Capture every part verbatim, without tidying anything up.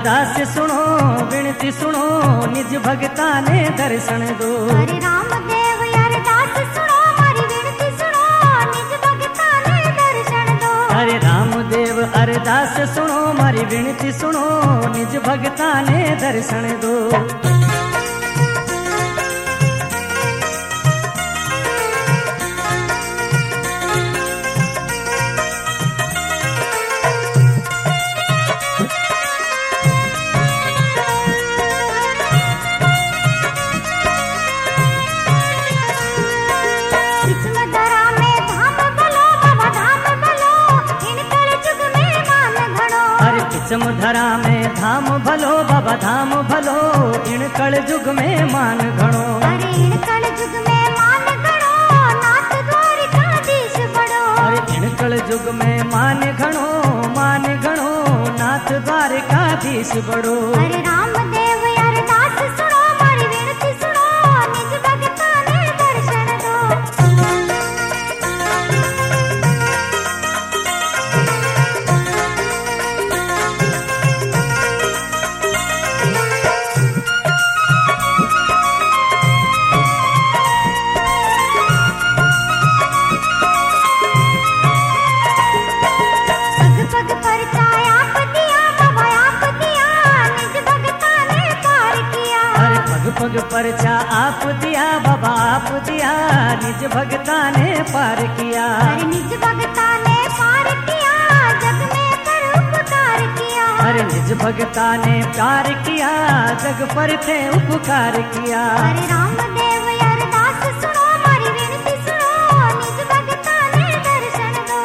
अरदास सुनो विनती सुनो निज भगता ने दर्शन दो। हरे रामदेव अरदास सुनो मारी विनती सुनो निज भगता ने दर्शन दो। हरे रामदेव अरदास सुनो मारी विनती सुनो निज भगता ने दर्शन दो। धरा में धाम भलो बाबा धाम भलो इन कल युग में मान घणो। अरे इन कल युग में मान घणो नाथ द्वारिकाधीश बड़ो। अरे इन कल युग में मान घणो मान घणो नाथ द्वारिकाधीश बड़ो। अरे रामदेव अरदास सुनो मारी विनती सुनो निज भगता ने दर्शन दो। पग परचा आप दिया बाबा आप दिया निज भगता ने पार किया। अरे निज भगता ने पार किया जग में परोपकार किया। अरे निज भगता ने प्यार किया जग पर थे उपकार किया। अरे रामदेव अरदास सुनो मारी विनती सुनो निज भगता ने दर्शन दो।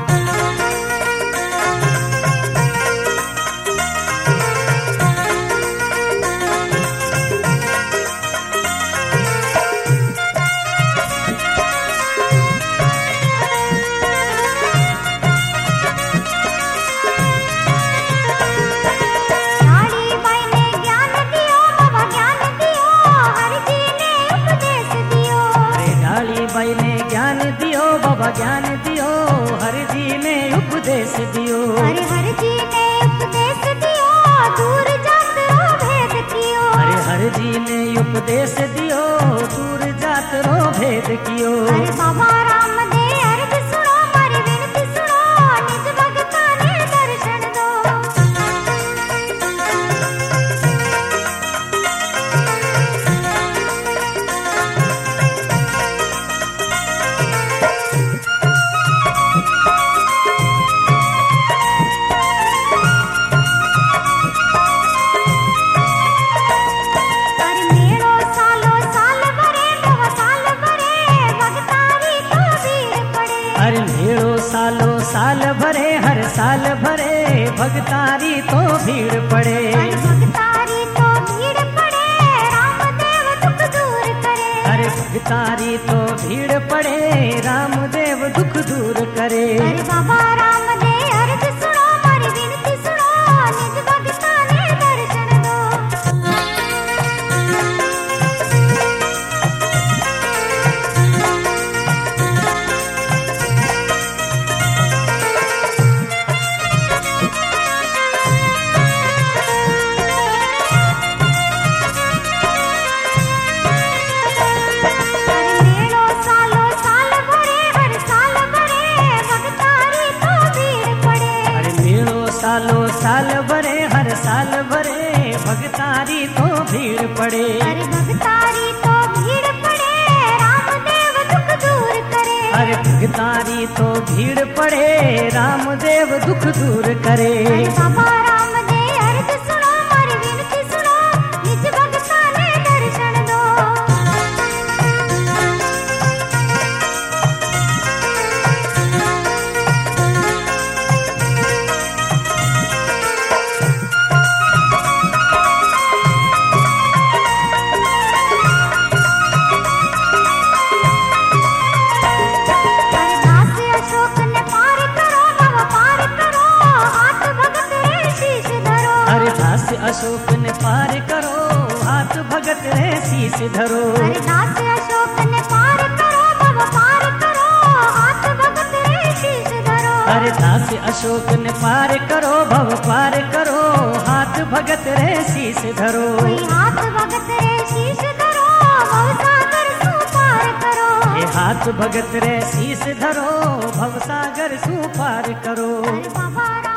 ज्ञान दियो हर जी ने उपदेश दियो। अरे हर जी ने उपदेश दियो दूर जात रो भेद कियो। अरे हर जी ने उपदेश दियो दूर जात रो भेद कियो। अरे बाबा रामदेव अर्ज सुनो मारी विनती सुनो निज भगता ने दर्शन दो। सालों साल भरे हर साल भरे भगतारी तो भीड़ पड़े। भगतारी तो भीड़ पड़े रामदेव दुख दूर करे। अरे भगतारी तो भीड़ पड़े रामदेव दुख दूर करे। अरे बाबा रामदेव अर्ज सुनो मारी विनती सुनो निज भगता ने दर्शन दो। सालों साल भरे हर साल भरे भगतारी तो भीड़ पड़े। अरे भगतारी तो भीड़ पड़े रामदेव दुख दूर करे। अरे भगतारी तो भीड़ पड़े रामदेव दुख दूर करे। अरे बाबा रामदेव अर्ज सुनो मारी विनती सुनो निज भगता ने दर्शन दो। अशोक ने पार करो हाथ भगत रे शीश धरो। अरे दास अशोक ने पार करो भव पार करो हाथ भगत रे शीश धरो। अरे दास अशोक ने पार करो भव पार करो हाथ भगत भगत रे शीश धरो। कोई हाथ भगत रे शीश धरो, भवसागर सु पार करो। ये हाथ भगत रे शीश धरो, भवसागर सु पार करो। अरे बाबा